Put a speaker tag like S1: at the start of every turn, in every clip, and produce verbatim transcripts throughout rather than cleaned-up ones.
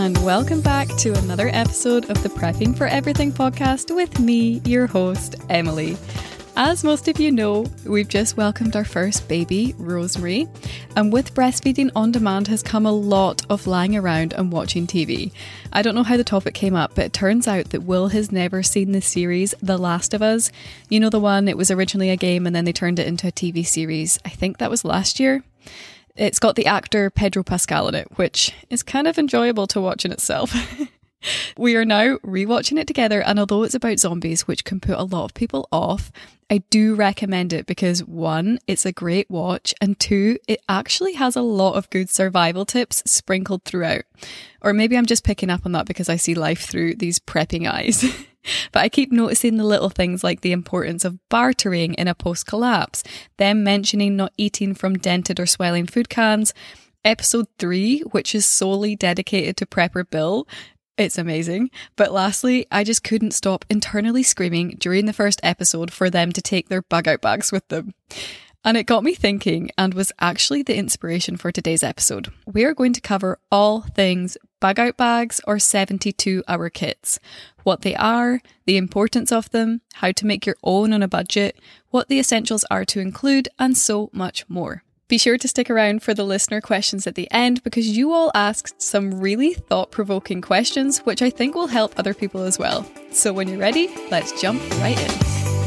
S1: and welcome back to another episode of the Prepping for Everything podcast with me, your host, Emily. As most of you know, we've just welcomed our first baby, Rosemary, and with breastfeeding on demand has come a lot of lying around and watching T V. I don't know how the topic came up, but it turns out that Will has never seen the series The Last of Us. You know the one, it was originally a game and then they turned it into a T V series. I think that was last year. It's got the actor Pedro Pascal in it, which is kind of enjoyable to watch in itself. We are now rewatching it together, and although it's about zombies, which can put a lot of people off, I do recommend it because one, it's a great watch, and two, it actually has a lot of good survival tips sprinkled throughout. Or maybe I'm just picking up on that because I see life through these prepping eyes. But I keep noticing the little things like the importance of bartering in a post-collapse, them mentioning not eating from dented or swelling food cans. Episode three, which is solely dedicated to Prepper Bill. It's amazing. But lastly, I just couldn't stop internally screaming during the first episode for them to take their bug out bags with them. And it got me thinking and was actually the inspiration for today's episode. We are going to cover all things bug out bags or seventy-two hour kits. What they are, the importance of them, how to make your own on a budget, what the essentials are to include, and so much more. Be sure to stick around for the listener questions at the end because you all asked some really thought-provoking questions which I think will help other people as well. So when you're ready, let's jump right in.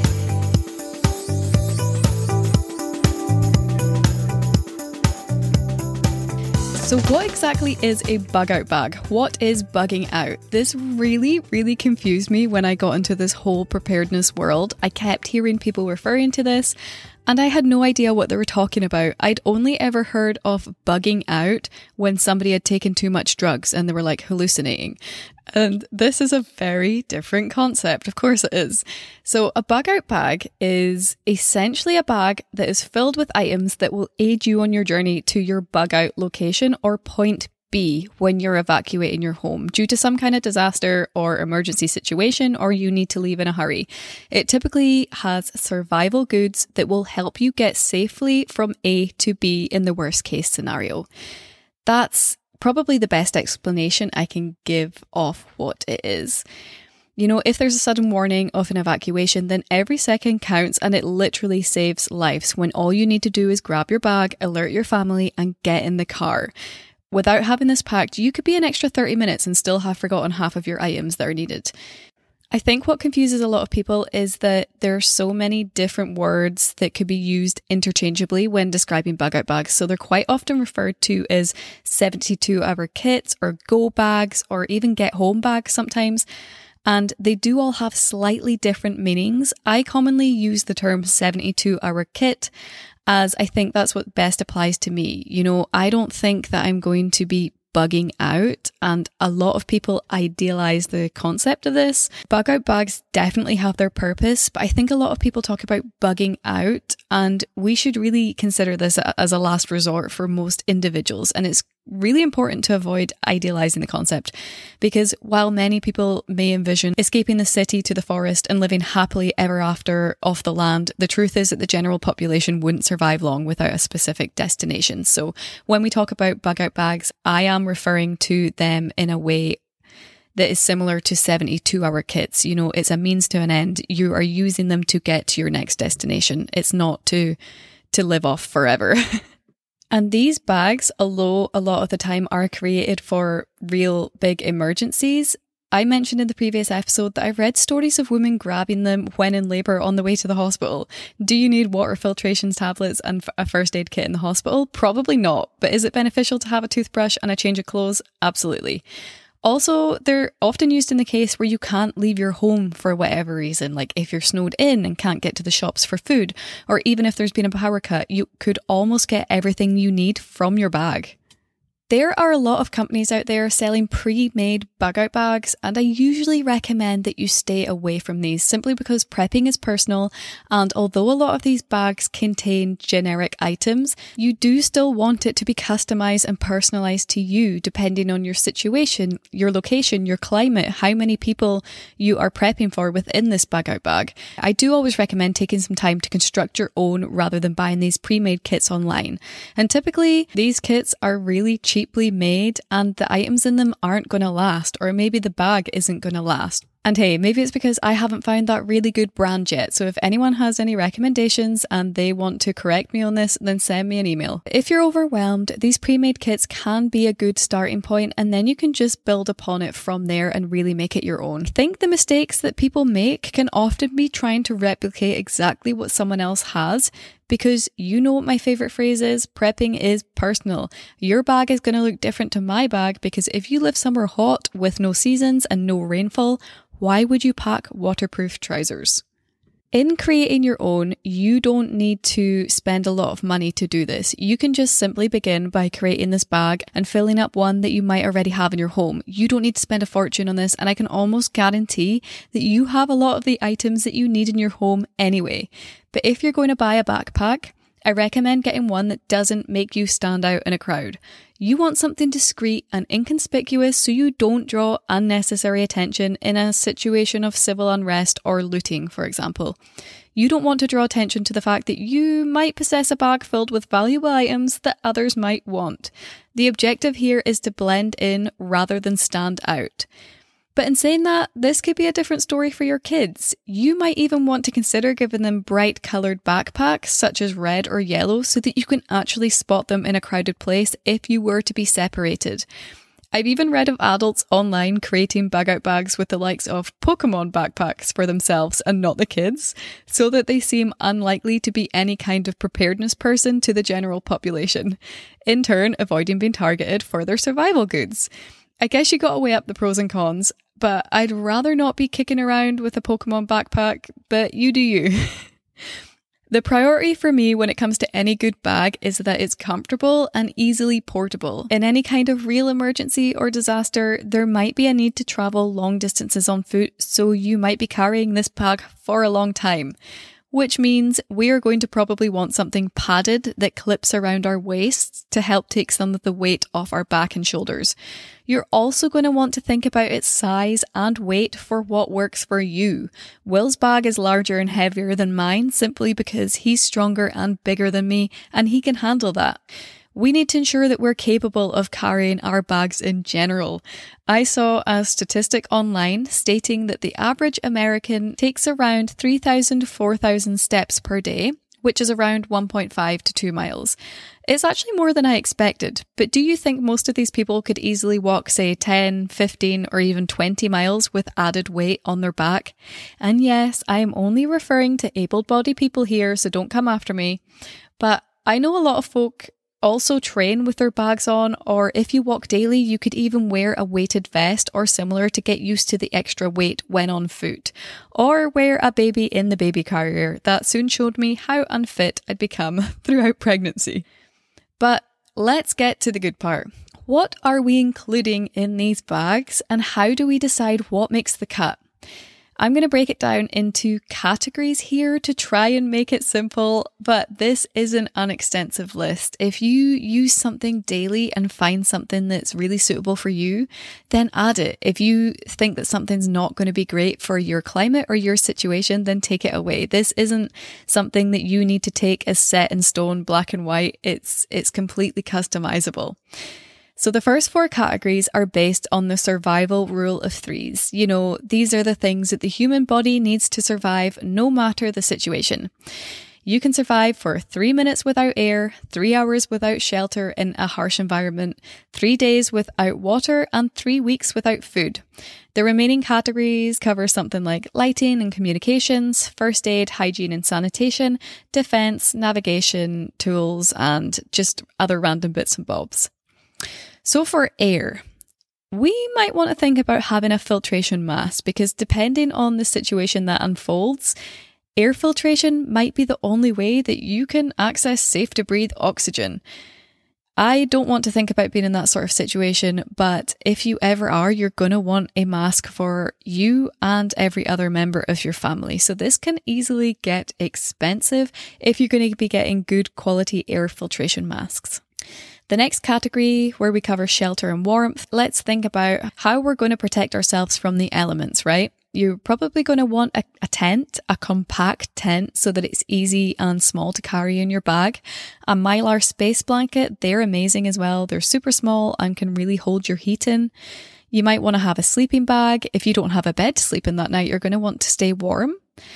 S1: So what exactly is a bug out bag? What is bugging out? This really, really confused me when I got into this whole preparedness world. I kept hearing people referring to this and I had no idea what they were talking about. I'd only ever heard of bugging out when somebody had taken too much drugs and they were like hallucinating. And this is a very different concept. Of course it is. So a bug out bag is essentially a bag that is filled with items that will aid you on your journey to your bug out location or point B when you're evacuating your home due to some kind of disaster or emergency situation or you need to leave in a hurry. It typically has survival goods that will help you get safely from A to B in the worst case scenario. That's probably the best explanation I can give of what it is. You know, if there's a sudden warning of an evacuation, then every second counts and it literally saves lives when all you need to do is grab your bag, alert your family and get in the car. Without having this packed, you could be an extra thirty minutes and still have forgotten half of your items that are needed. I think what confuses a lot of people is that there are so many different words that could be used interchangeably when describing bug out bags. So they're quite often referred to as seventy-two hour kits or go bags or even get home bags sometimes. And they do all have slightly different meanings. I commonly use the term seventy-two hour kit as I think that's what best applies to me. You know, I don't think that I'm going to be bugging out, and a lot of people idealize the concept of this. Bug out bags definitely have their purpose, but I think a lot of people talk about bugging out, and we should really consider this as a last resort for most individuals. And it's really important to avoid idealizing the concept because while many people may envision escaping the city to the forest and living happily ever after off the land, the truth is that the general population wouldn't survive long without a specific destination. So when we talk about bug out bags, I am referring to them in a way that is similar to seventy-two hour kits. You know, it's a means to an end. You are using them to get to your next destination. It's not to to live off forever. And these bags, although a lot of the time are created for real big emergencies, I mentioned in the previous episode that I've read stories of women grabbing them when in labour on the way to the hospital. Do you need water filtration tablets and a first aid kit in the hospital? Probably not. But is it beneficial to have a toothbrush and a change of clothes? Absolutely. Also, they're often used in the case where you can't leave your home for whatever reason, like if you're snowed in and can't get to the shops for food, or even if there's been a power cut, you could almost get everything you need from your bag. There are a lot of companies out there selling pre-made bug out bags, and I usually recommend that you stay away from these simply because prepping is personal, and although a lot of these bags contain generic items, you do still want it to be customized and personalized to you depending on your situation, your location, your climate, how many people you are prepping for within this bug out bag. I do always recommend taking some time to construct your own rather than buying these pre-made kits online. And typically these kits are really cheap cheaply made and the items in them aren't going to last, or maybe the bag isn't going to last. And hey, maybe it's because I haven't found that really good brand yet. So if anyone has any recommendations and they want to correct me on this, then send me an email. If you're overwhelmed, these pre-made kits can be a good starting point, and then you can just build upon it from there and really make it your own. I think the mistakes that people make can often be trying to replicate exactly what someone else has, because you know what my favourite phrase is, prepping is personal. Your bag is going to look different to my bag, because if you live somewhere hot with no seasons and no rainfall, why would you pack waterproof trousers? In creating your own, you don't need to spend a lot of money to do this. You can just simply begin by creating this bag and filling up one that you might already have in your home. You don't need to spend a fortune on this, and I can almost guarantee that you have a lot of the items that you need in your home anyway. But if you're going to buy a backpack, I recommend getting one that doesn't make you stand out in a crowd. You want something discreet and inconspicuous so you don't draw unnecessary attention in a situation of civil unrest or looting, for example. You don't want to draw attention to the fact that you might possess a bag filled with valuable items that others might want. The objective here is to blend in rather than stand out. But in saying that, this could be a different story for your kids. You might even want to consider giving them bright coloured backpacks, such as red or yellow, so that you can actually spot them in a crowded place if you were to be separated. I've even read of adults online creating bug out bags with the likes of Pokemon backpacks for themselves and not the kids, so that they seem unlikely to be any kind of preparedness person to the general population, in turn avoiding being targeted for their survival goods. I guess you got to weigh up the pros and cons, but I'd rather not be kicking around with a Pokemon backpack, but you do you. The priority for me when it comes to any good bag is that it's comfortable and easily portable. In any kind of real emergency or disaster, there might be a need to travel long distances on foot, so you might be carrying this bag for a long time. Which means we are going to probably want something padded that clips around our waists to help take some of the weight off our back and shoulders. You're also going to want to think about its size and weight for what works for you. Will's bag is larger and heavier than mine simply because he's stronger and bigger than me, and he can handle that. We need to ensure that we're capable of carrying our bags in general. I saw a statistic online stating that the average American takes around three thousand to four thousand steps per day, which is around one point five to two miles. It's actually more than I expected, but do you think most of these people could easily walk, say, ten, fifteen, or even twenty miles with added weight on their back? And yes, I am only referring to able-bodied people here, so don't come after me. But I know a lot of folk also train with their bags on, or if you walk daily, you could even wear a weighted vest or similar to get used to the extra weight when on foot, or wear a baby in the baby carrier. That soon showed me how unfit I'd become throughout pregnancy. But let's get to the good part. What are we including in these bags, and how do we decide what makes the cut? I'm going to break it down into categories here to try and make it simple, but this isn't an extensive list. If you use something daily and find something that's really suitable for you, then add it. If you think that something's not going to be great for your climate or your situation, then take it away. This isn't something that you need to take as set in stone, black and white. It's, it's completely customizable. So the first four categories are based on the survival rule of threes. You know, these are the things that the human body needs to survive no matter the situation. You can survive for three minutes without air, three hours without shelter in a harsh environment, three days without water, and three weeks without food. The remaining categories cover something like lighting and communications, first aid, hygiene and sanitation, defense, navigation, tools, and just other random bits and bobs. So for air, we might want to think about having a filtration mask, because depending on the situation that unfolds, air filtration might be the only way that you can access safe to breathe oxygen. I don't want to think about being in that sort of situation, but if you ever are, you're going to want a mask for you and every other member of your family. So this can easily get expensive if you're going to be getting good quality air filtration masks. The next category, where we cover shelter and warmth, let's think about how we're going to protect ourselves from the elements, right? You're probably going to want a, a tent, a compact tent, so that it's easy and small to carry in your bag. A Mylar space blanket, they're amazing as well. They're super small and can really hold your heat in. You might want to have a sleeping bag. If you don't have a bed to sleep in that night, you're going to want to stay warm.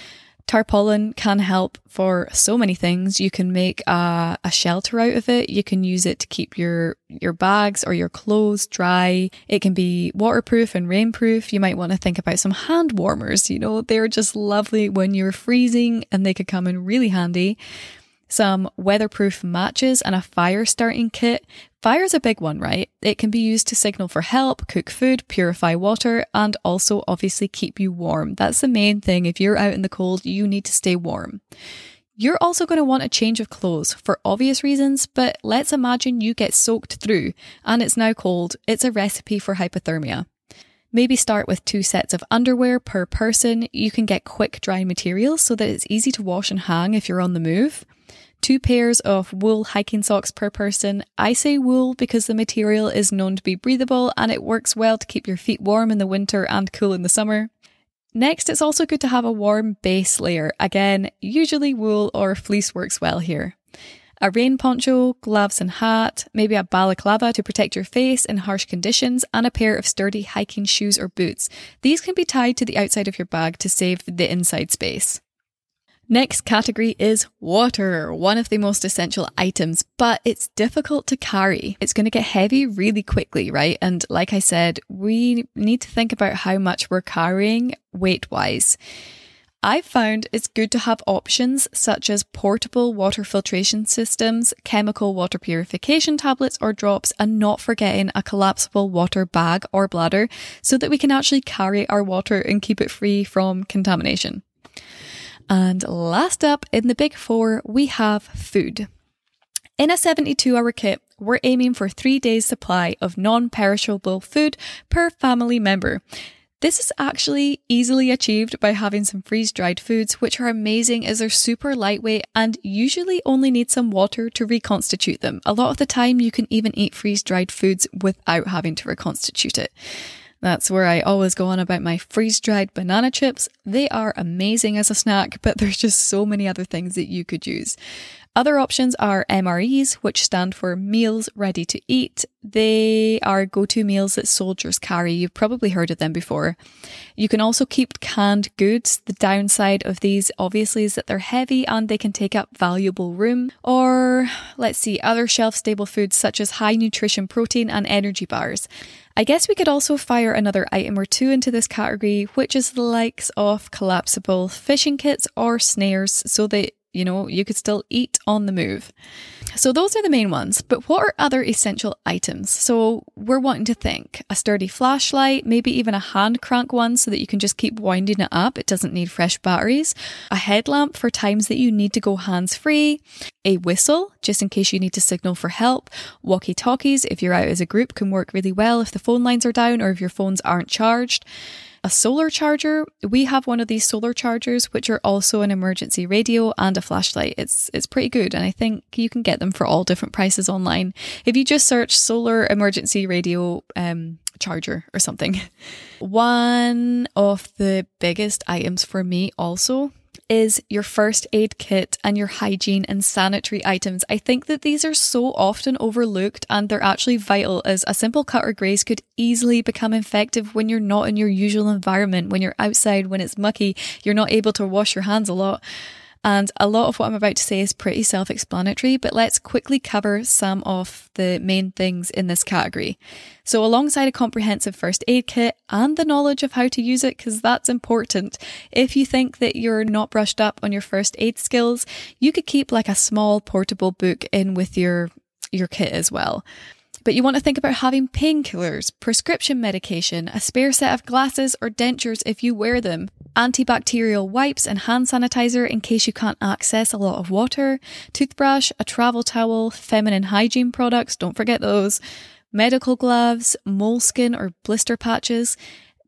S1: Tarpaulin can help for so many things. You can make a, a shelter out of it. You can use it to keep your, your bags or your clothes dry. It can be waterproof and rainproof. You might want to think about some hand warmers. You know, they're just lovely when you're freezing and they could come in really handy. Some weatherproof matches and a fire starting kit. Fire's a big one, right? It can be used to signal for help, cook food, purify water, and also obviously keep you warm. That's the main thing. If you're out in the cold, you need to stay warm. You're also going to want a change of clothes for obvious reasons, but let's imagine you get soaked through and it's now cold. It's a recipe for hypothermia. Maybe start with two sets of underwear per person. You can get quick dry materials so that it's easy to wash and hang if you're on the move. Two pairs of wool hiking socks per person. I say wool because the material is known to be breathable and it works well to keep your feet warm in the winter and cool in the summer. Next, it's also good to have a warm base layer. Again, usually wool or fleece works well here. A rain poncho, gloves and hat, maybe a balaclava to protect your face in harsh conditions, and a pair of sturdy hiking shoes or boots. These can be tied to the outside of your bag to save the inside space. Next category is water, one of the most essential items, but it's difficult to carry. It's going to get heavy really quickly, right? And like I said, we need to think about how much we're carrying weight-wise. I've found it's good to have options such as portable water filtration systems, chemical water purification tablets or drops, and not forgetting a collapsible water bag or bladder so that we can actually carry our water and keep it free from contamination. And last up in the big four, we have food. In a seventy-two hour kit, we're aiming for three days supply of non-perishable food per family member. This is actually easily achieved by having some freeze-dried foods, which are amazing as they're super lightweight and usually only need some water to reconstitute them. A lot of the time you can even eat freeze-dried foods without having to reconstitute it. That's where I always go on about my freeze-dried banana chips. They are amazing as a snack, but there's just so many other things that you could use. Other options are M R Es, which stand for Meals Ready to Eat. They are go-to meals that soldiers carry. You've probably heard of them before. You can also keep canned goods. The downside of these, obviously, is that they're heavy and they can take up valuable room. Or, let's see, other shelf-stable foods such as high-nutrition protein and energy bars. I guess we could also fire another item or two into this category, which is the likes of collapsible fishing kits or snares so that, you know, you could still eat on the move. So those are the main ones, but what are other essential items? So we're wanting to think a sturdy flashlight, maybe even a hand crank one so that you can just keep winding it up. It doesn't need fresh batteries. A headlamp for times that you need to go hands-free. A whistle, just in case you need to signal for help. Walkie-talkies, if you're out as a group, can work really well if the phone lines are down or if your phones aren't charged. A solar charger. We have one of these solar chargers, which are also an emergency radio and a flashlight. It's it's pretty good, and I think you can get them for all different prices online. If you just search solar emergency radio um, charger or something. One of the biggest items for me also is your first aid kit and your hygiene and sanitary items. I think that these are so often overlooked and they're actually vital, as a simple cut or graze could easily become infective when you're not in your usual environment, when you're outside, when it's mucky, you're not able to wash your hands a lot. And a lot of what I'm about to say is pretty self-explanatory, but let's quickly cover some of the main things in this category. So alongside a comprehensive first aid kit and the knowledge of how to use it, because that's important, if you think that you're not brushed up on your first aid skills, you could keep like a small portable book in with your, your kit as well. But you want to think about having painkillers, prescription medication, a spare set of glasses or dentures if you wear them, antibacterial wipes and hand sanitizer in case you can't access a lot of water, toothbrush, a travel towel, feminine hygiene products, don't forget those, medical gloves, moleskin or blister patches.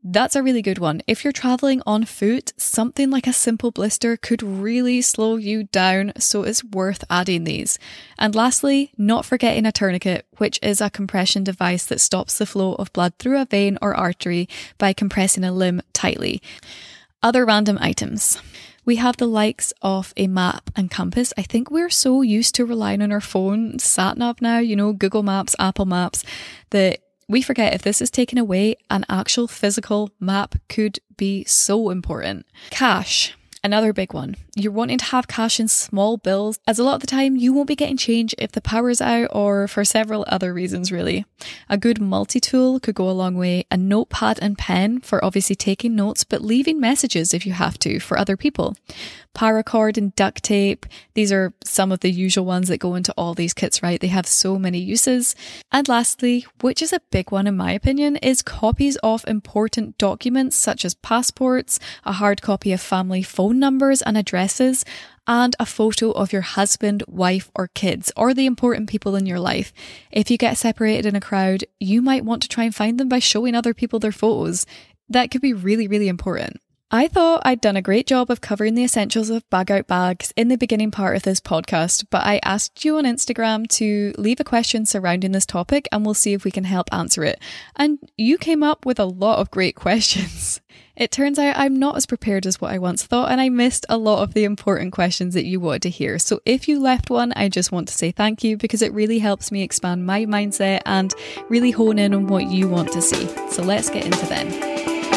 S1: That's a really good one. If you're traveling on foot, something like a simple blister could really slow you down, so it's worth adding these. And lastly, not forgetting a tourniquet, which is a compression device that stops the flow of blood through a vein or artery by compressing a limb tightly. Other random items. We have the likes of a map and compass. I think we're so used to relying on our phone, sat-nav now, you know, Google Maps, Apple Maps, that we forget if this is taken away, an actual physical map could be so important. Cash, another big one. You're wanting to have cash in small bills, as a lot of the time you won't be getting change if the power's out or for several other reasons really. A good multi-tool could go a long way. A notepad and pen for obviously taking notes, but leaving messages if you have to for other people. Paracord and duct tape. These are some of the usual ones that go into all these kits, right? They have so many uses. And lastly, which is a big one in my opinion, is copies of important documents such as passports, a hard copy of family phone numbers and addresses, and a photo of your husband, wife, or kids, or the important people in your life. If you get separated in a crowd, you might want to try and find them by showing other people their photos. That could be really, really important. I thought I'd done a great job of covering the essentials of bug out bags in the beginning part of this podcast, but I asked you on Instagram to leave a question surrounding this topic and we'll see if we can help answer it. And you came up with a lot of great questions. It turns out I'm not as prepared as what I once thought, and I missed a lot of the important questions that you wanted to hear. So if you left one, I just want to say thank you, because it really helps me expand my mindset and really hone in on what you want to see. So let's get into them.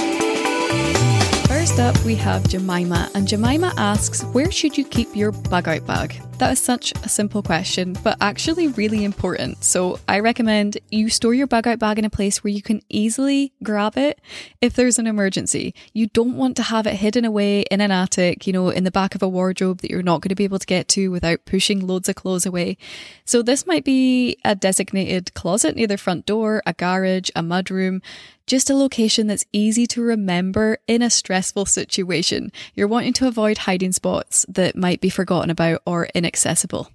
S1: First up, we have Jemima, and Jemima asks, where should you keep your bug out bag? That is such a simple question, but actually really important. So I recommend you store your bug out bag in a place where you can easily grab it if there's an emergency. You don't want to have it hidden away in an attic, you know, in the back of a wardrobe that you're not going to be able to get to without pushing loads of clothes away. So this might be a designated closet near the front door, a garage, a mudroom, just a location that's easy to remember in a stressful situation. You're wanting to avoid hiding spots that might be forgotten about or inaccessible.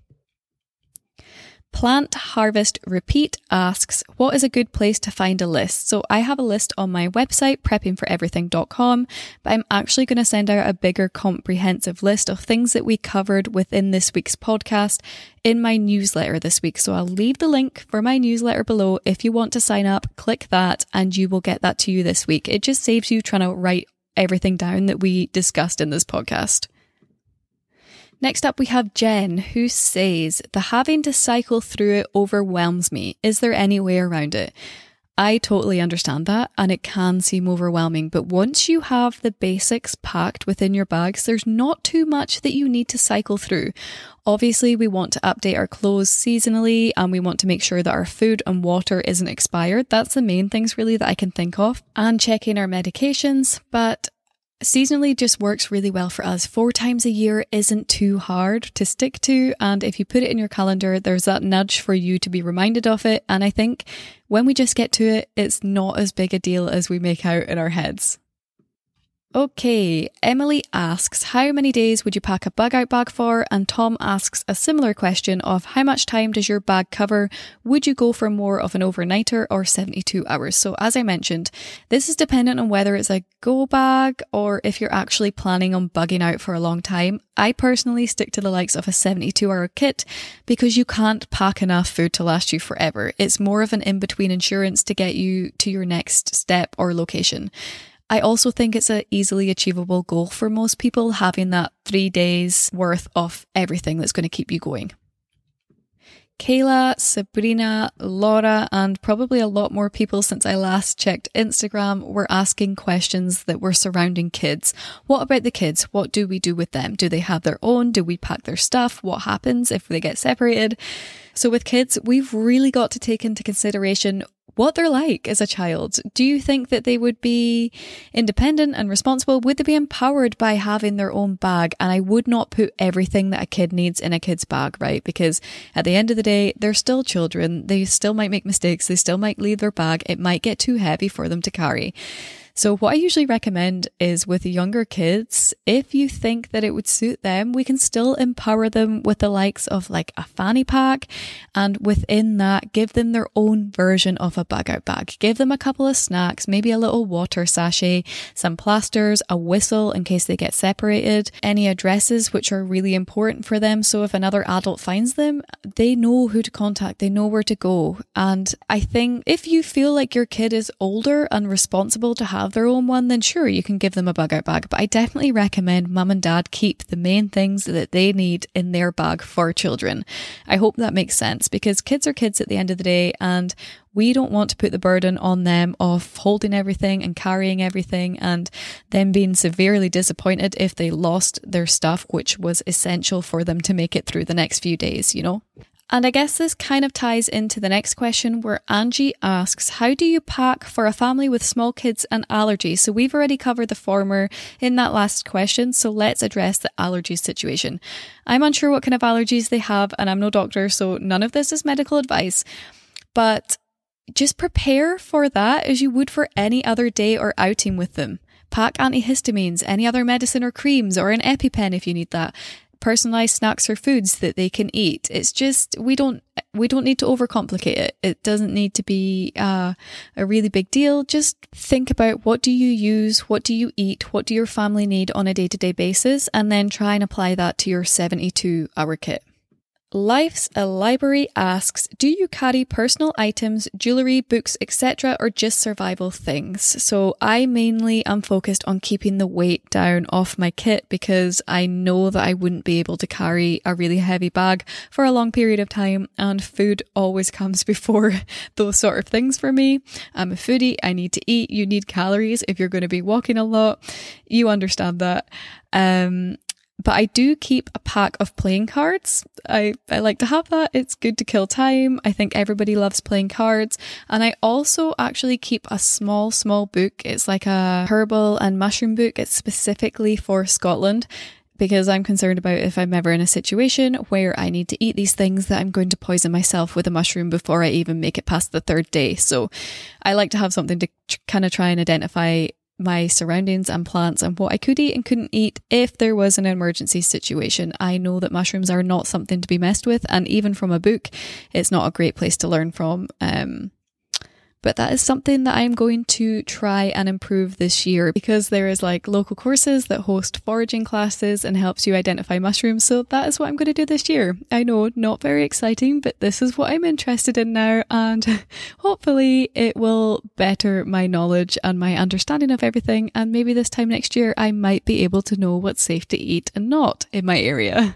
S1: Plant Harvest Repeat asks, what is a good place to find a list? So I have a list on my website, prepping for everything dot com, but I'm actually going to send out a bigger comprehensive list of things that we covered within this week's podcast in my newsletter this week. So I'll leave the link for my newsletter below. If you want to sign up, click that and you will get that to you this week. It just saves you trying to write everything down that we discussed in this podcast. Next up, we have Jen, who says, the having to cycle through it overwhelms me. Is there any way around it? I totally understand that, and it can seem overwhelming, but once you have the basics packed within your bags, there's not too much that you need to cycle through. Obviously, we want to update our clothes seasonally, and we want to make sure that our food and water isn't expired. That's the main things really that I can think of. And checking our medications, but seasonally just works really well for us. Four times a year isn't too hard to stick to, and if you put it in your calendar, there's that nudge for you to be reminded of it, and I think when we just get to it, it's not as big a deal as we make out in our heads. Okay, Emily asks, how many days would you pack a bug out bag for? And Tom asks a similar question of how much time does your bag cover? Would you go for more of an overnighter or seventy-two hours? So as I mentioned, this is dependent on whether it's a go bag or if you're actually planning on bugging out for a long time. I personally stick to the likes of a seventy-two hour kit because you can't pack enough food to last you forever. It's more of an in-between insurance to get you to your next step or location. I also think it's an easily achievable goal for most people, having that three days worth of everything that's going to keep you going. Kayla, Sabrina, Laura, and probably a lot more people since I last checked Instagram were asking questions that were surrounding kids. What about the kids? What do we do with them? Do they have their own? Do we pack their stuff? What happens if they get separated? So with kids, we've really got to take into consideration what they're like as a child. Do you think that they would be independent and responsible? Would they be empowered by having their own bag? And I would not put everything that a kid needs in a kid's bag, right? Because at the end of the day, they're still children. They still might make mistakes. They still might leave their bag. It might get too heavy for them to carry. So what I usually recommend is with younger kids, if you think that it would suit them, we can still empower them with the likes of like a fanny pack, and within that, give them their own version of a bug out bag. Give them a couple of snacks, maybe a little water sachet, some plasters, a whistle in case they get separated, any addresses which are really important for them. So if another adult finds them, they know who to contact, they know where to go. And I think if you feel like your kid is older and responsible to have their own one, then sure, you can give them a bug out bag. But I definitely recommend mum and dad keep the main things that they need in their bag for children. I hope that makes sense, because kids are kids at the end of the day, and we don't want to put the burden on them of holding everything and carrying everything, and them being severely disappointed if they lost their stuff, which was essential for them to make it through the next few days, you know? And I guess this kind of ties into the next question, where Angie asks, how do you pack for a family with small kids and allergies? So we've already covered the former in that last question, so let's address the allergies situation. I'm unsure what kind of allergies they have, and I'm no doctor, so none of this is medical advice, but just prepare for that as you would for any other day or outing with them. Pack antihistamines, any other medicine or creams, or an EpiPen if you need that. Personalized snacks or foods that they can eat. It's just, we don't we don't need to overcomplicate it. It doesn't need to be uh, a really big deal. Just think about, what do you use, what do you eat, what do your family need on a day-to-day basis, and then try and apply that to your seventy-two hour kit. Life's a Library asks, do you carry personal items, jewellery, books, et cetera, or just survival things? So I mainly am focused on keeping the weight down off my kit, because I know that I wouldn't be able to carry a really heavy bag for a long period of time, and food always comes before those sort of things for me. I'm a foodie, I need to eat, you need calories if you're going to be walking a lot. You understand that. Um, But I do keep a pack of playing cards. I, I like to have that. It's good to kill time. I think everybody loves playing cards. And I also actually keep a small, small book. It's like a herbal and mushroom book. It's specifically for Scotland, because I'm concerned about if I'm ever in a situation where I need to eat these things, that I'm going to poison myself with a mushroom before I even make it past the third day. So I like to have something to kind of try and identify my surroundings and plants and what I could eat and couldn't eat if there was an emergency situation. I know that mushrooms are not something to be messed with, and even from a book, it's not a great place to learn from. Um, But that is something that I'm going to try and improve this year, because there is like local courses that host foraging classes and helps you identify mushrooms. So that is what I'm going to do this year. I know, not very exciting, but this is what I'm interested in now. And hopefully it will better my knowledge and my understanding of everything. And maybe this time next year, I might be able to know what's safe to eat and not in my area.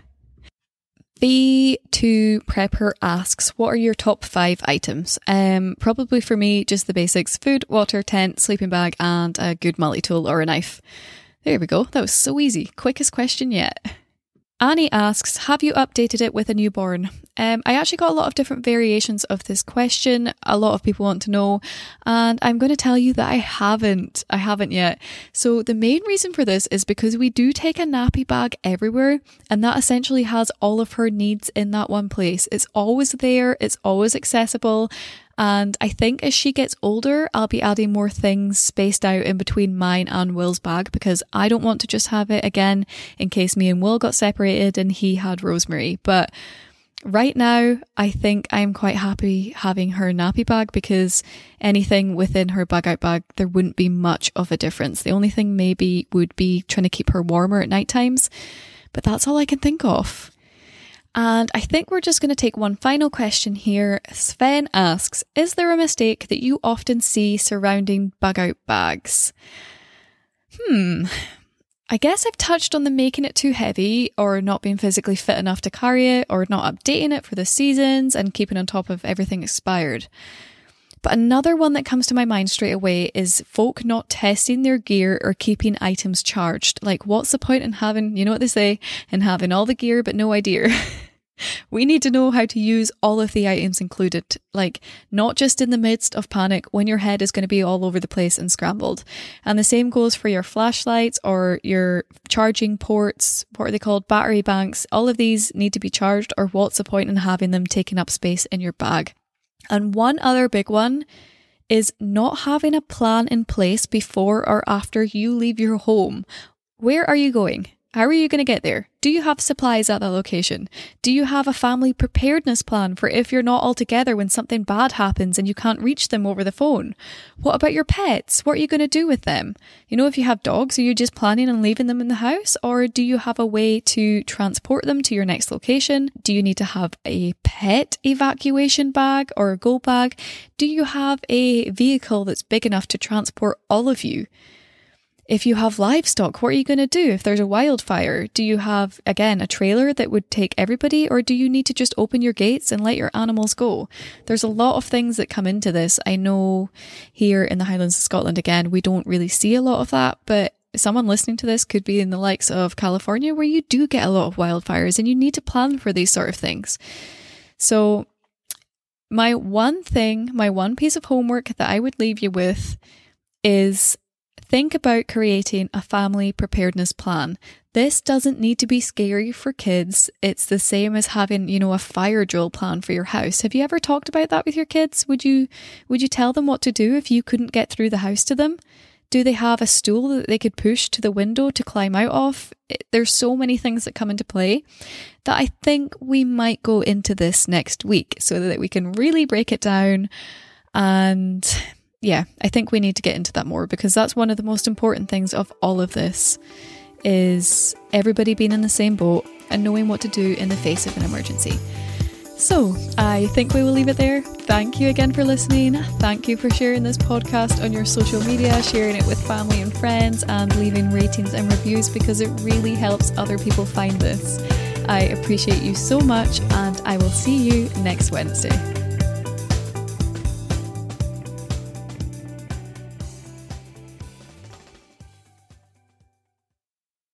S1: V two Prepper asks, what are your top five items? Um, probably for me, just the basics: food, water, tent, sleeping bag, and a good multi-tool or a knife. There we go. That was so easy. Quickest question yet. Annie asks, have you updated it with a newborn? Um, I actually got a lot of different variations of this question. A lot of people want to know, and I'm going to tell you that I haven't. I haven't yet. So the main reason for this is because we do take a nappy bag everywhere, and that essentially has all of her needs in that one place. It's always there. It's always accessible. And I think as she gets older, I'll be adding more things spaced out in between mine and Will's bag, because I don't want to just have it again in case me and Will got separated and he had Rosemary. But right now, I think I'm quite happy having her nappy bag, because anything within her bug out bag, there wouldn't be much of a difference. The only thing maybe would be trying to keep her warmer at night times, but that's all I can think of. And I think we're just going to take one final question here. Sven asks, is there a mistake that you often see surrounding bug out bags? Hmm, I guess I've touched on the making it too heavy, or not being physically fit enough to carry it, or not updating it for the seasons and keeping on top of everything expired. But another one that comes to my mind straight away is folk not testing their gear or keeping items charged. Like, what's the point in having, you know what they say, in having all the gear but no idea? We need to know how to use all of the items included, like not just in the midst of panic when your head is going to be all over the place and scrambled. And the same goes for your flashlights or your charging ports. What are they called? Battery banks. All of these need to be charged, or what's the point in having them taking up space in your bag? And one other big one is not having a plan in place before or after you leave your home. Where are you going? How are you going to get there? Do you have supplies at that location? Do you have a family preparedness plan for if you're not all together when something bad happens and you can't reach them over the phone? What about your pets? What are you going to do with them? You know, if you have dogs, are you just planning on leaving them in the house? Or do you have a way to transport them to your next location? Do you need to have a pet evacuation bag or a go bag? Do you have a vehicle that's big enough to transport all of you? If you have livestock, what are you going to do if there's a wildfire? Do you have, again, a trailer that would take everybody, or do you need to just open your gates and let your animals go? There's a lot of things that come into this. I know here in the Highlands of Scotland, again, we don't really see a lot of that, but someone listening to this could be in the likes of California, where you do get a lot of wildfires and you need to plan for these sort of things. So my one thing, my one piece of homework that I would leave you with is think about creating a family preparedness plan. This doesn't need to be scary for kids. It's the same as having, you know, a fire drill plan for your house. Have you ever talked about that with your kids? Would you would you tell them what to do if you couldn't get through the house to them? Do they have a stool that they could push to the window to climb out of? There's so many things that come into play that I think we might go into this next week so that we can really break it down. And yeah, I think we need to get into that more, because that's one of the most important things of all of this, is everybody being in the same boat and knowing what to do in the face of an emergency. So I think we will leave it there. Thank you again for listening. Thank you for sharing this podcast on your social media, sharing it with family and friends, and leaving ratings and reviews, because it really helps other people find this. I appreciate you so much, and I will see you next Wednesday.